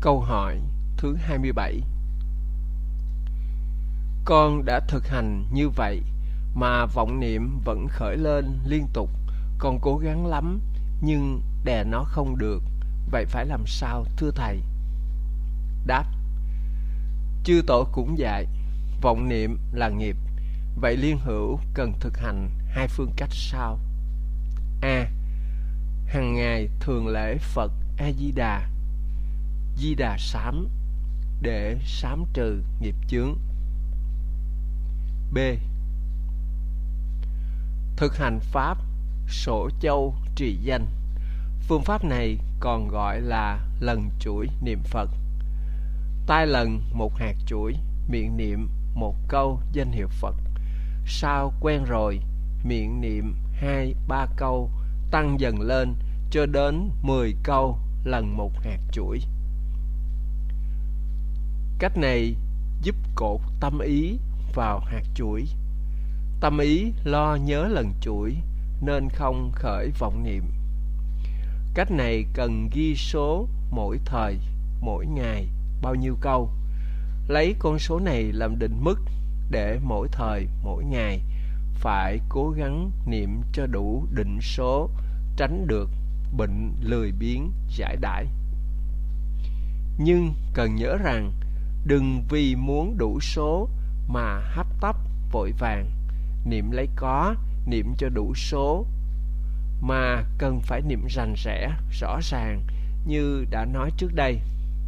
Câu hỏi thứ 27. Con đã thực hành như vậy mà vọng niệm vẫn khởi lên liên tục. Con cố gắng lắm nhưng đè nó không được. Vậy phải làm sao thưa thầy? Đáp: Chư tổ cũng dạy vọng niệm là nghiệp. Vậy Liên Hữu cần thực hành hai phương cách sau. A. Hằng ngày thường lễ Phật A Di Đà, Di Đà sám để sám trừ nghiệp chướng. B. Thực hành pháp Sổ Châu trì danh. Phương pháp này còn gọi là lần chuỗi niệm Phật. Tai lần một hạt chuỗi, miệng niệm một câu danh hiệu Phật. Sau quen rồi, miệng niệm 2-3 câu, tăng dần lên cho đến 10 câu lần một hạt chuỗi. Cách này giúp cột tâm ý vào hạt chuỗi. Tâm ý lo nhớ lần chuỗi nên không khởi vọng niệm. Cách này cần ghi số mỗi thời, mỗi ngày bao nhiêu câu. Lấy con số này làm định mức để mỗi thời, mỗi ngày phải cố gắng niệm cho đủ định số, tránh được bệnh lười biếng giải đãi. Nhưng cần nhớ rằng đừng vì muốn đủ số mà hấp tấp vội vàng niệm lấy có, niệm cho đủ số, mà cần phải niệm rành rẽ, rõ ràng như đã nói trước đây.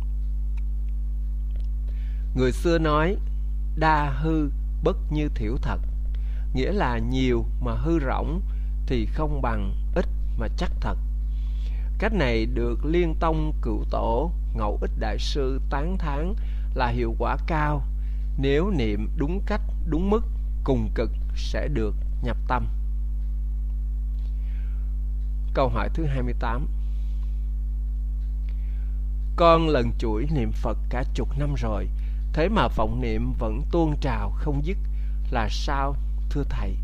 Người xưa nói đa hư bất như thiểu thật, nghĩa là nhiều mà hư rỗng thì không bằng ít mà chắc thật. Cách này được Liên Tông Cựu Tổ Ngẫu Ích Đại Sư tán thán là hiệu quả cao. Nếu niệm đúng cách, đúng mức, cùng cực sẽ được nhập tâm. Câu hỏi thứ 28. Con lần chuỗi niệm Phật cả chục năm rồi, thế mà vọng niệm vẫn tuôn trào không dứt, là sao thưa thầy?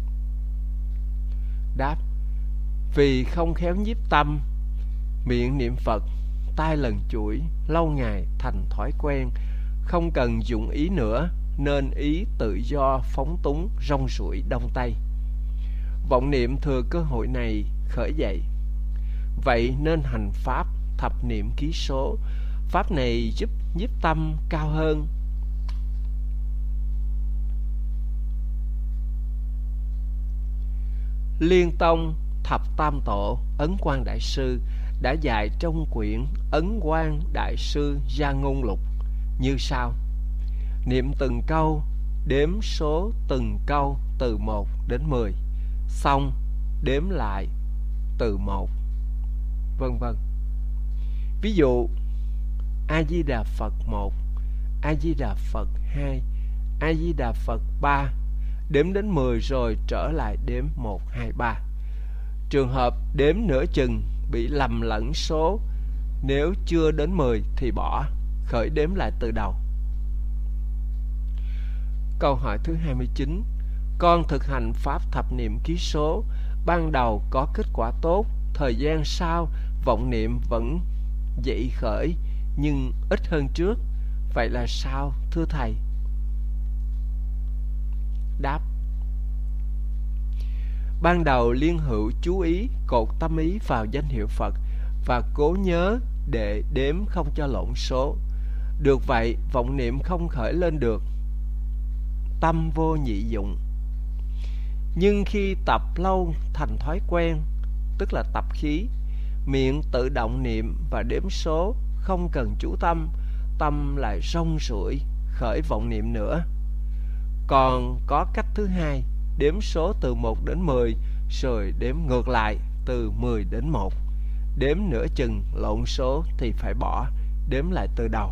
Đáp: Vì không khéo nhiếp tâm, miệng niệm Phật, tai lần chuỗi, lâu ngày thành thói quen, không cần dụng ý nữa, nên ý tự do phóng túng rong ruổi đông tây. Vọng niệm thừa cơ hội này khởi dậy. Vậy nên hành pháp thập niệm ký số. Pháp này giúp nhiếp tâm cao hơn. Liên Tông Thập Tam Tổ Ấn Quang Đại Sư đã dạy trong quyển Ấn Quang Đại Sư Gia Ngôn Lục như sau: niệm từng câu, đếm số từng câu từ 1 đến 10, xong đếm lại từ 1, vân vân. Ví dụ: A Di Đà Phật 1, A Di Đà Phật 2, A Di Đà Phật 3, đếm đến 10 rồi trở lại đếm 1, 2, 3. Trường hợp đếm nửa chừng bị lầm lẫn số, nếu chưa đến 10 thì bỏ, khởi đếm lại từ đầu. Câu hỏi thứ 29. Con thực hành pháp thập niệm ký số, ban đầu có kết quả tốt, thời gian sau vọng niệm vẫn dậy khởi nhưng ít hơn trước. Vậy là sao thưa thầy? Đáp: Ban đầu Liên Hữu chú ý cột tâm ý vào danh hiệu Phật và cố nhớ để đếm không cho lộn số. Được vậy, vọng niệm không khởi lên được, tâm vô nhị dụng. Nhưng khi tập lâu thành thói quen, tức là tập khí, miệng tự động niệm và đếm số, không cần chú tâm, tâm lại rong ruổi khởi vọng niệm nữa. Còn có cách thứ hai, đếm số từ 1 đến 10 rồi đếm ngược lại từ 10 đến 1. Đếm nửa chừng lộn số thì phải bỏ, đếm lại từ đầu.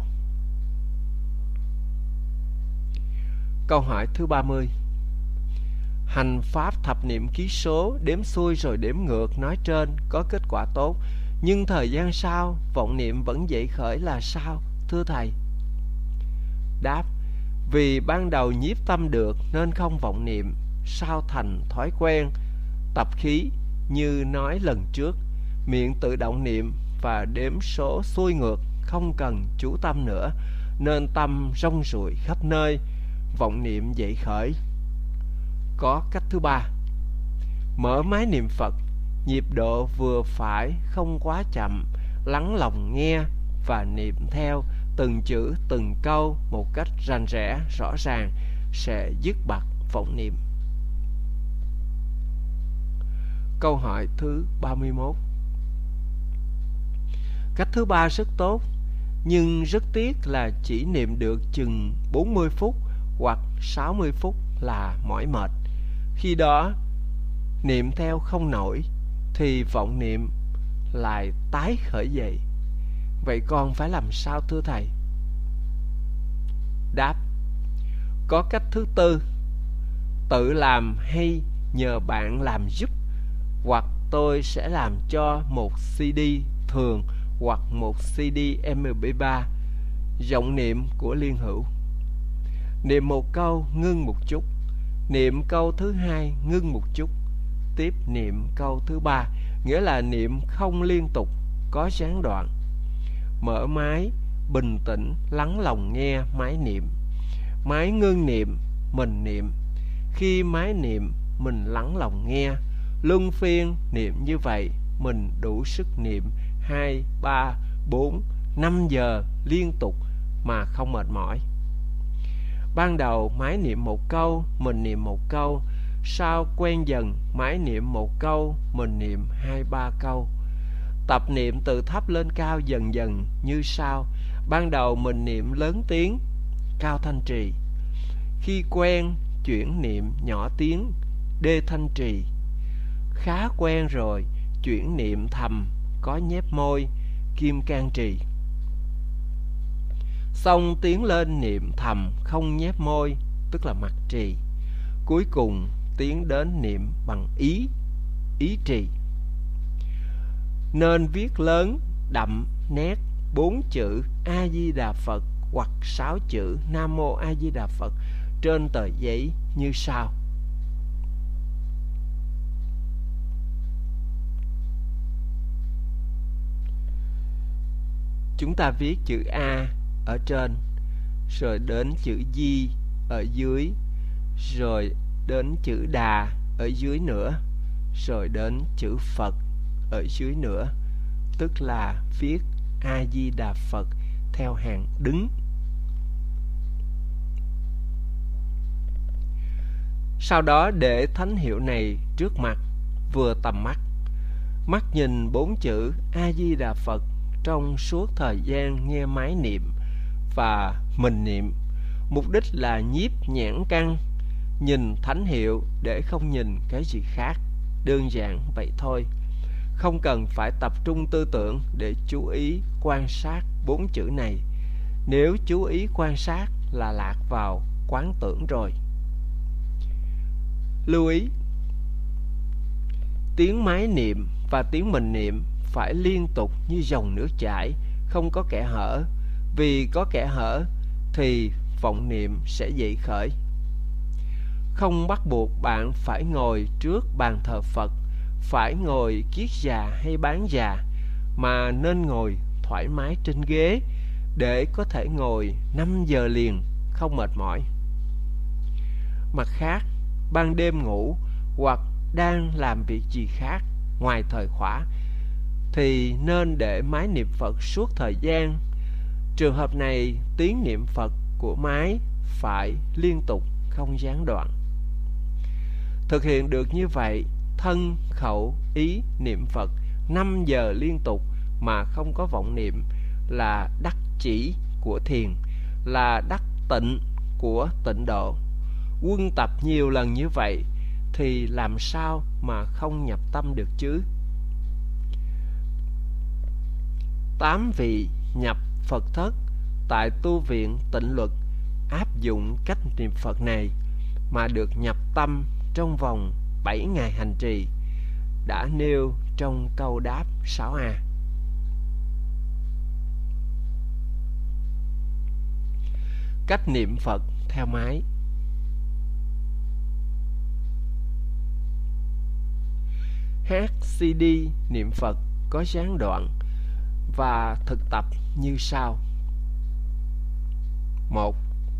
Câu hỏi thứ 30. Hành pháp thập niệm ký số, đếm xuôi rồi đếm ngược nói trên có kết quả tốt, nhưng thời gian sau vọng niệm vẫn dậy khởi, là sao thưa thầy? Đáp: Vì ban đầu nhiếp tâm được nên không vọng niệm, sau thành thói quen, tập khí như nói lần trước, miệng tự động niệm và đếm số xuôi ngược không cần chú tâm nữa, nên tâm rong ruổi khắp nơi, vọng niệm dậy khởi. Có cách thứ ba. Mở máy niệm Phật, nhịp độ vừa phải, không quá chậm, lắng lòng nghe và niệm theo từng chữ từng câu một cách rành rẽ rõ ràng, sẽ dứt bặt vọng niệm. Câu hỏi thứ 31. Cách thứ ba rất tốt, nhưng rất tiếc là chỉ niệm được chừng 40 phút hoặc 60 phút là mỏi mệt. Khi đó niệm theo không nổi thì vọng niệm lại tái khởi dậy. Vậy con phải làm sao thưa thầy? Đáp: có cách thứ tư. Tự làm hay nhờ bạn làm giúp, hoặc tôi sẽ làm cho một CD thường hoặc một CD MP3 giọng niệm của Liên Hữu. Niệm một câu ngưng một chút, niệm câu thứ hai ngưng một chút, tiếp niệm câu thứ ba, nghĩa là niệm không liên tục, có gián đoạn. Mở máy, bình tĩnh, lắng lòng nghe máy niệm. Máy ngưng niệm, mình niệm. Khi máy niệm, mình lắng lòng nghe. Luân phiên niệm như vậy, mình đủ sức niệm 2, 3, 4, 5 giờ liên tục mà không mệt mỏi. Ban đầu máy niệm một câu, mình niệm một câu. Sau quen dần, máy niệm một câu, mình niệm 2, 3 câu. Tập niệm từ thấp lên cao dần dần như sau. Ban đầu mình niệm lớn tiếng, cao thanh trì. Khi quen, chuyển niệm nhỏ tiếng, đê thanh trì. Khá quen rồi, chuyển niệm thầm, có nhép môi, kim can trì. Xong tiến lên niệm thầm không nhép môi, tức là mặt trì. Cuối cùng tiến đến niệm bằng ý, ý trì. Nên viết lớn, đậm, nét 4 chữ A Di Đà Phật hoặc 6 chữ Nam Mô A Di Đà Phật trên tờ giấy như sau. Chúng ta viết chữ A ở trên, rồi đến chữ Di ở dưới, rồi đến chữ Đà ở dưới nữa, rồi đến chữ Phật ở dưới nữa, tức là viết A Di Đà Phật theo hàng đứng. Sau đó để thánh hiệu này trước mặt, vừa tầm mắt. Mắt nhìn 4 chữ A Di Đà Phật trong suốt thời gian nghe máy niệm và mình niệm. Mục đích là nhiếp nhãn căn, nhìn thánh hiệu để không nhìn cái gì khác. Đơn giản vậy thôi. Không cần phải tập trung tư tưởng để chú ý quan sát 4 chữ này. Nếu chú ý quan sát là lạc vào quán tưởng rồi. Lưu ý, tiếng máy niệm và tiếng mình niệm phải liên tục như dòng nước chảy, không có kẽ hở. Vì có kẽ hở thì vọng niệm sẽ dậy khởi. Không bắt buộc bạn phải ngồi trước bàn thờ Phật, phải ngồi kiết già hay bán già, mà nên ngồi thoải mái trên ghế để có thể ngồi 5 giờ liền không mệt mỏi. Mặt khác, ban đêm ngủ hoặc đang làm việc gì khác ngoài thời khóa thì nên để máy niệm Phật suốt thời gian. Trường hợp này, tiếng niệm Phật của máy phải liên tục, không gián đoạn. Thực hiện được như vậy, thân, khẩu, ý niệm Phật 5 giờ liên tục mà không có vọng niệm là đắc chỉ của thiền, là đắc tịnh của tịnh độ. Quân tập nhiều lần như vậy thì làm sao mà không nhập tâm được chứ? 8 vị nhập Phật thất tại tu viện Tịnh Luật áp dụng cách niệm Phật này mà được nhập tâm trong vòng 7 ngày hành trì, đã nêu trong câu đáp 6A. Cách niệm Phật theo máy. Hát CD niệm Phật có gián đoạn và thực tập như sau. 1.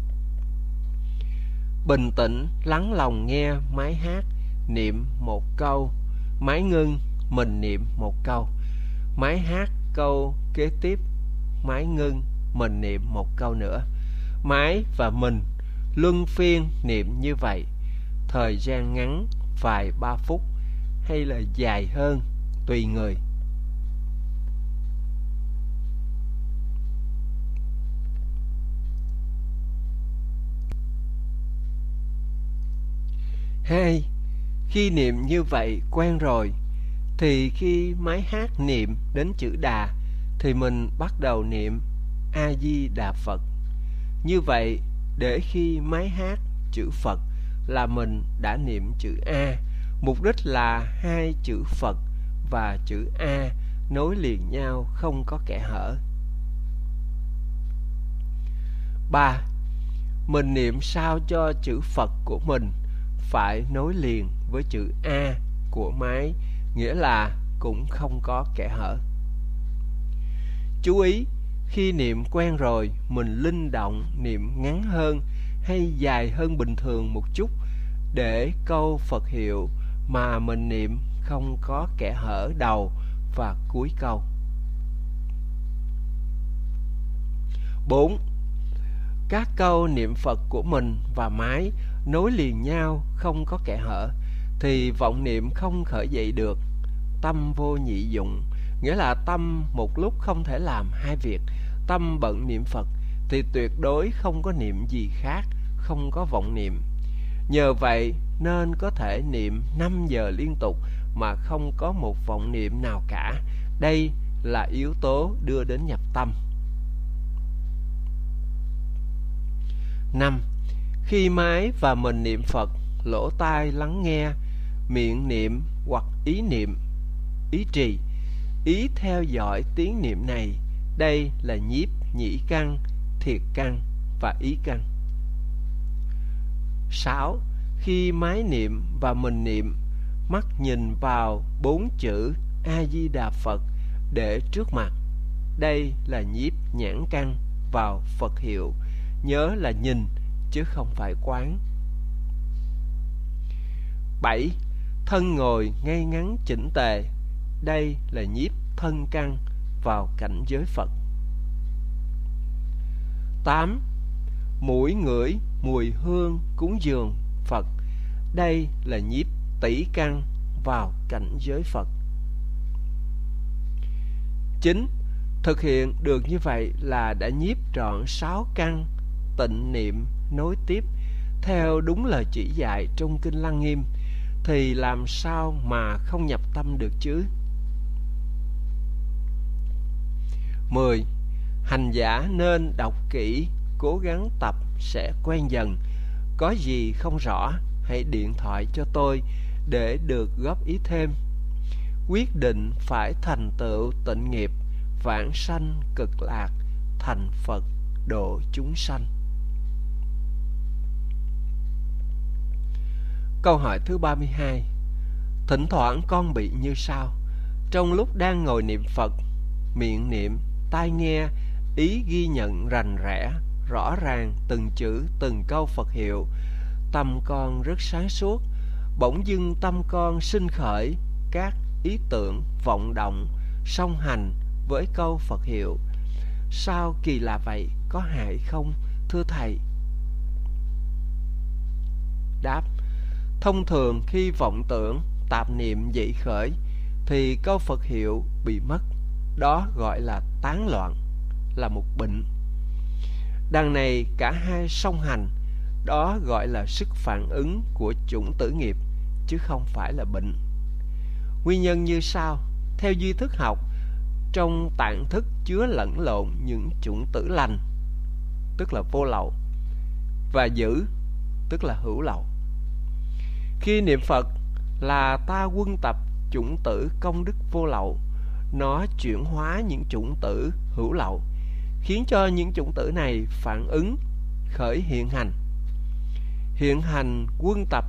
Bình tĩnh lắng lòng nghe máy hát, niệm một câu, máy ngưng, mình niệm một câu. Máy hát câu kế tiếp, máy ngưng, mình niệm một câu nữa. Máy và mình luân phiên niệm như vậy, thời gian ngắn vài 3 phút hay là dài hơn tùy người. Hai, khi niệm như vậy quen rồi, thì khi máy hát niệm đến chữ Đà thì mình bắt đầu niệm A Di Đà Phật. Như vậy để khi máy hát chữ Phật là mình đã niệm chữ A, mục đích là hai chữ Phật và chữ A nối liền nhau không có kẽ hở. 3. Mình niệm sao cho chữ Phật của mình phải nối liền với chữ A của máy, nghĩa là cũng không có kẽ hở. Chú ý, khi niệm quen rồi, mình linh động niệm ngắn hơn hay dài hơn bình thường một chút để câu Phật hiệu mà mình niệm không có kẽ hở đầu và cuối câu. 4. Các câu niệm Phật của mình và máy nối liền nhau không có kẽ hở thì vọng niệm không khởi dậy được. Tâm vô nhị dụng, nghĩa là tâm một lúc không thể làm hai việc. Tâm bận niệm Phật thì tuyệt đối không có niệm gì khác, không có vọng niệm. Nhờ vậy nên có thể niệm 5 giờ liên tục mà không có một vọng niệm nào cả. Đây là yếu tố đưa đến nhập tâm. 5. Khi máy và mình niệm Phật, lỗ tai lắng nghe, miệng niệm hoặc ý niệm, ý trì, ý theo dõi tiếng niệm này. Đây là nhiếp nhĩ căn, thiệt căn và ý căn. 6. Khi máy niệm và mình niệm, mắt nhìn vào 4 chữ A Di Đà Phật để trước mặt. Đây là nhiếp nhãn căn vào Phật hiệu, nhớ là nhìn chứ không phải quán. 7. Thân ngồi ngay ngắn chỉnh tề. Đây là nhiếp thân căn vào cảnh giới Phật. 8. Mũi ngửi mùi hương cúng dường Phật. Đây là nhiếp tỷ căn vào cảnh giới Phật. 9. Thực hiện được như vậy là đã nhiếp trọn 6 căn tịnh niệm nối tiếp theo đúng lời chỉ dạy trong Kinh Lăng Nghiêm, thì làm sao mà không nhập tâm được chứ? 10. Hành giả nên đọc kỹ, cố gắng tập sẽ quen dần. Có gì không rõ, hãy điện thoại cho tôi để được góp ý thêm. Quyết định phải thành tựu tịnh nghiệp, vãng sanh cực lạc, thành Phật độ chúng sanh. Câu hỏi thứ 32. Thỉnh thoảng con bị như sau. Trong lúc đang ngồi niệm Phật, miệng niệm, tai nghe, ý ghi nhận rành rẽ, rõ ràng từng chữ, từng câu Phật hiệu. Tâm con rất sáng suốt. Bỗng dưng tâm con sinh khởi các ý tưởng vọng động, song hành với câu Phật hiệu. Sao kỳ lạ vậy, có hại không, thưa Thầy? Đáp. Thông thường khi vọng tưởng, tạp niệm dậy khởi thì câu Phật hiệu bị mất. Đó gọi là tán loạn, là một bệnh. Đằng này cả hai song hành, đó gọi là sức phản ứng của chủng tử nghiệp, chứ không phải là bệnh. Nguyên nhân như sau. Theo duy thức học, trong tạng thức chứa lẫn lộn những chủng tử lành, tức là vô lậu, và dữ, tức là hữu lậu. Khi niệm Phật là ta quân tập chủng tử công đức vô lậu, nó chuyển hóa những chủng tử hữu lậu, khiến cho những chủng tử này phản ứng khởi hiện hành. Hiện hành quân tập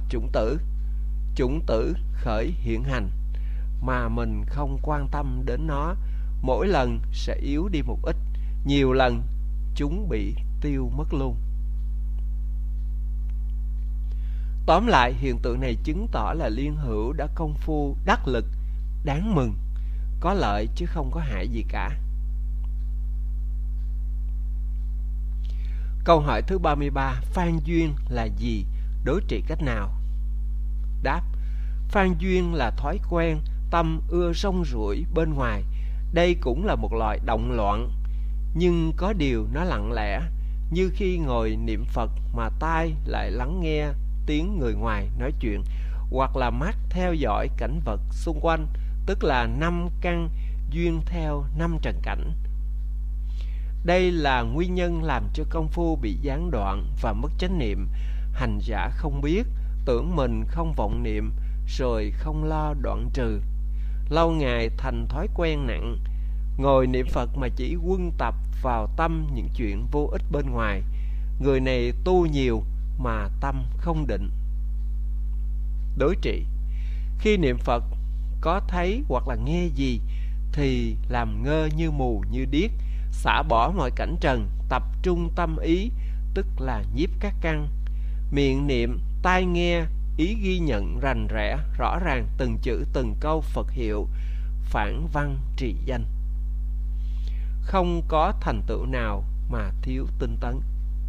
chủng tử khởi hiện hành, mà mình không quan tâm đến nó, mỗi lần sẽ yếu đi một ít, nhiều lần chúng bị tiêu mất luôn. Tóm lại, hiện tượng này chứng tỏ là Liên Hữu đã công phu đắc lực, đáng mừng, có lợi chứ không có hại gì cả. Câu hỏi thứ 33, phan duyên là gì? Đối trị cách nào? Đáp: phan duyên là thói quen, tâm ưa rong ruổi bên ngoài. Đây cũng là một loại động loạn, nhưng có điều nó lặng lẽ, như khi ngồi niệm Phật mà tai lại lắng nghe tiếng người ngoài nói chuyện, hoặc là mắt theo dõi cảnh vật xung quanh, tức là 5 căn duyên theo 5 trần cảnh. Đây là nguyên nhân làm cho công phu bị gián đoạn và mất chánh niệm. Hành giả không biết, tưởng mình không vọng niệm, rồi không lo đoạn trừ. Lâu ngày thành thói quen nặng, ngồi niệm Phật mà chỉ quân tập vào tâm những chuyện vô ích bên ngoài. Người này tu nhiều mà tâm không định. Đối trị: khi niệm Phật có thấy hoặc là nghe gì thì làm ngơ như mù như điếc, xả bỏ mọi cảnh trần, tập trung tâm ý, tức là nhiếp các căn. Miệng niệm, tai nghe, ý ghi nhận rành rẽ, rõ ràng từng chữ từng câu Phật hiệu, phản văn trì danh. Không có thành tựu nào mà thiếu tinh tấn.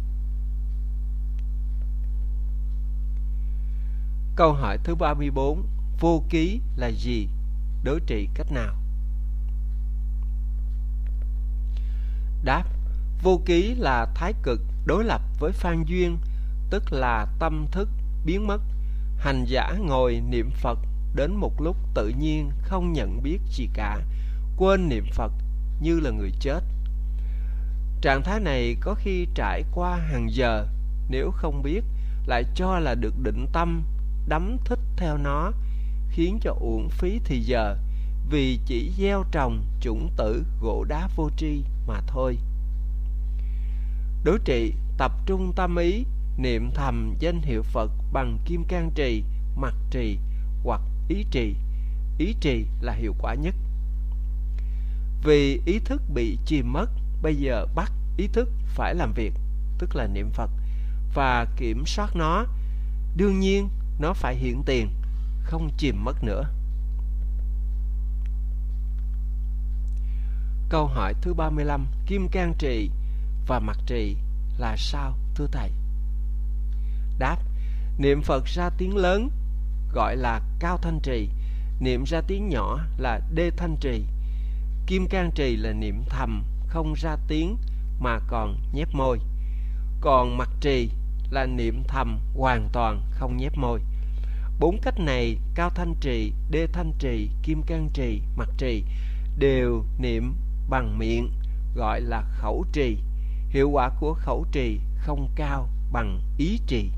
Câu hỏi thứ 34, vô ký là gì? Đối trị cách nào? Đáp: vô ký là thái cực đối lập với phan duyên, tức là tâm thức biến mất. Hành giả ngồi niệm Phật đến một lúc tự nhiên không nhận biết gì cả, quên niệm Phật như là người chết. Trạng thái này có khi trải qua hàng giờ, nếu không biết lại cho là được định tâm, đắm thích theo nó, khiến cho uổng phí thì giờ, vì chỉ gieo trồng chủng tử gỗ đá vô tri mà thôi. Đối trị: tập trung tâm ý, niệm thầm danh hiệu Phật bằng kim cang trì, mật trì hoặc ý trì. Ý trì là hiệu quả nhất. Vì ý thức bị chìm mất, bây giờ bắt ý thức phải làm việc, tức là niệm Phật, và kiểm soát nó. Đương nhiên nó phải hiện tiền, không chìm mất nữa. Câu hỏi thứ 35, kim cang trì và mật trì là sao thưa thầy? Đáp: niệm Phật ra tiếng lớn gọi là cao thanh trì, niệm ra tiếng nhỏ là đê thanh trì. Kim cang trì là niệm thầm không ra tiếng mà còn nhép môi. Còn mật trì là niệm thầm hoàn toàn không nhép môi. 4 cách này, cao thanh trì, đê thanh trì, kim cang trì, mật trì, đều niệm bằng miệng, gọi là khẩu trì. Hiệu quả của khẩu trì không cao bằng ý trì.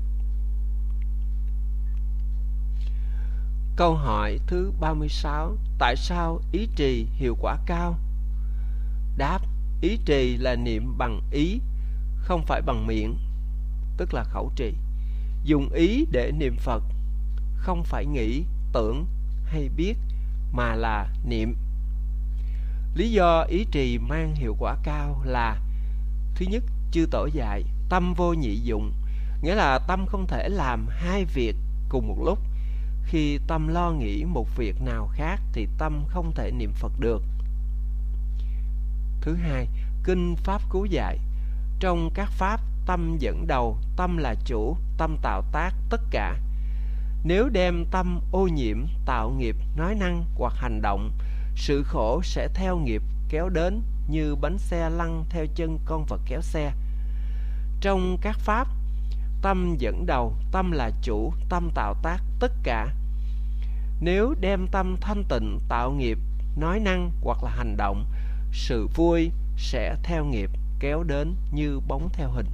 Câu hỏi thứ 36, tại sao ý trì hiệu quả cao? Đáp: ý trì là niệm bằng ý, không phải bằng miệng, tức là khẩu trì. Dùng ý để niệm Phật, không phải nghĩ, tưởng hay biết, mà là niệm. Lý do ý trì mang hiệu quả cao là: thứ nhất, chư tổ dạy tâm vô nhị dụng, nghĩa là tâm không thể làm hai việc cùng một lúc. Khi tâm lo nghĩ một việc nào khác thì tâm không thể niệm Phật được. Thứ hai, kinh Pháp Cú dạy, trong các pháp tâm dẫn đầu, tâm là chủ, tâm tạo tác tất cả. Nếu đem tâm ô nhiễm, tạo nghiệp, nói năng hoặc hành động, sự khổ sẽ theo nghiệp kéo đến như bánh xe lăn theo chân con vật kéo xe. Trong các pháp, tâm dẫn đầu, tâm là chủ, tâm tạo tác tất cả. Nếu đem tâm thanh tịnh tạo nghiệp, nói năng hoặc là hành động, sự vui sẽ theo nghiệp kéo đến như bóng theo hình.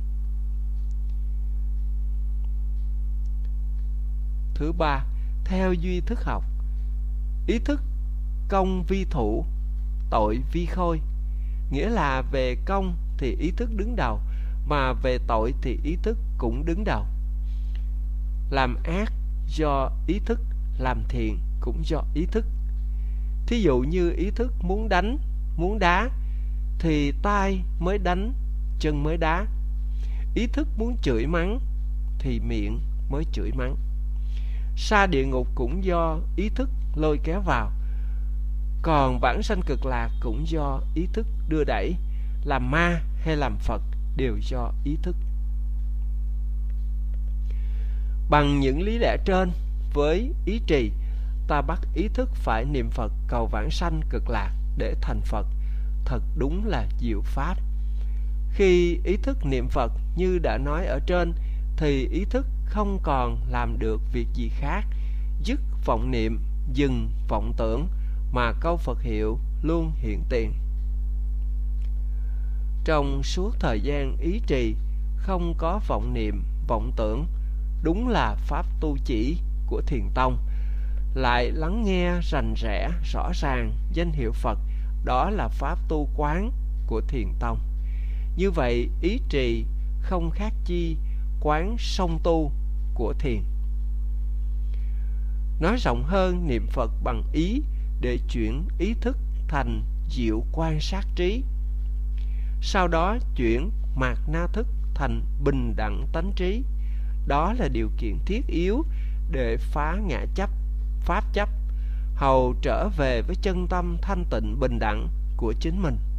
Thứ ba, theo duy thức học. Ý thức công vi thủ, tội vi khôi, nghĩa là về công thì ý thức đứng đầu, mà về tội thì ý thức cũng đứng đầu. Làm ác do ý thức, làm thiện cũng do ý thức. Thí dụ như ý thức muốn đánh, muốn đá thì tay mới đánh, chân mới đá. Ý thức muốn chửi mắng thì miệng mới chửi mắng. Sa địa ngục cũng do ý thức lôi kéo vào, còn vãng sanh cực lạc cũng do ý thức đưa đẩy. Làm ma hay làm Phật đều do ý thức. Bằng những lý lẽ trên, với ý trì, ta bắt ý thức phải niệm Phật cầu vãng sanh cực lạc để thành Phật. Thật đúng là diệu pháp. Khi ý thức niệm Phật như đã nói ở trên, thì ý thức không còn làm được việc gì khác, dứt vọng niệm, dừng vọng tưởng, mà câu Phật hiệu luôn hiện tiền. Trong suốt thời gian ý trì không có vọng niệm, vọng tưởng, đúng là pháp tu chỉ của Thiền tông. Lại lắng nghe rành rẽ rõ ràng danh hiệu Phật, đó là pháp tu quán của Thiền tông. Như vậy ý trì không khác chi quán song tu của thiền. Nói rộng hơn, niệm Phật bằng ý để chuyển ý thức thành diệu quan sát trí, sau đó chuyển mạt na thức thành bình đẳng tánh trí. Đó là điều kiện thiết yếu để phá ngã chấp, pháp chấp, hầu trở về với chân tâm thanh tịnh bình đẳng của chính mình.